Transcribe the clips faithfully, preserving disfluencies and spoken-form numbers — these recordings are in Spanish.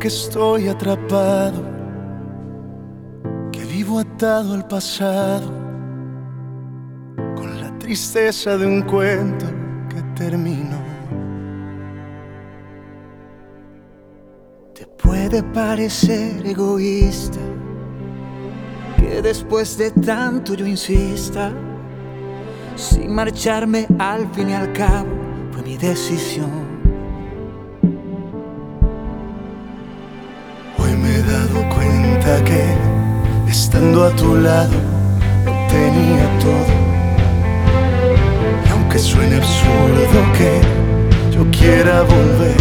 que estoy atrapado, que vivo atado al pasado, con la tristeza de un cuento que terminó. Te puede parecer egoísta que después de tanto yo insista, sin marcharme, al fin y al cabo fue mi decisión. Hoy me he dado cuenta que estando a tu lado lo tenía todo, y aunque suene absurdo que yo quiera volver,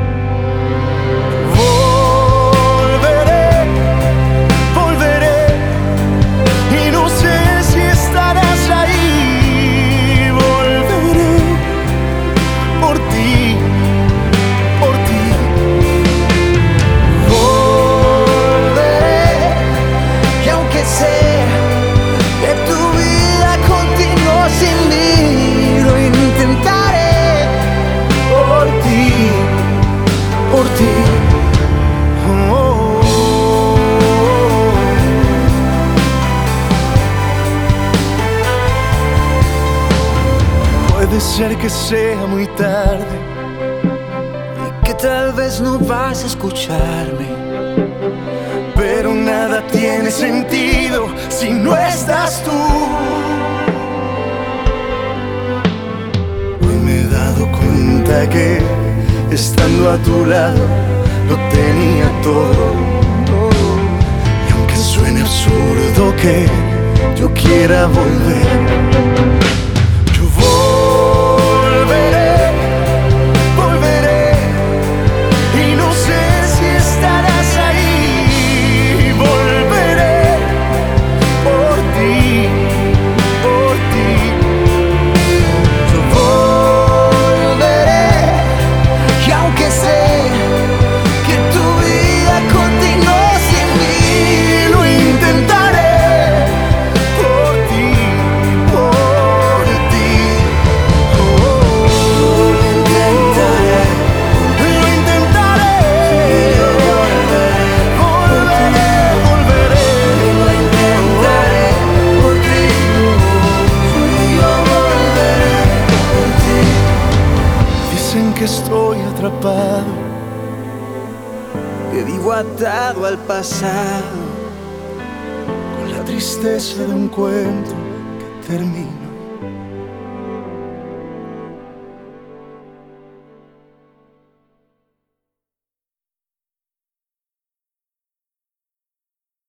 puede ser que sea muy tarde y que tal vez no vas a escucharme, pero nada tiene sentido si no estás tú. Hoy me he dado cuenta que estando a tu lado lo tenía todo, y aunque suene absurdo que yo quiera volver, que estoy atrapado, que vivo atado al pasado, con la tristeza de un cuento que termina.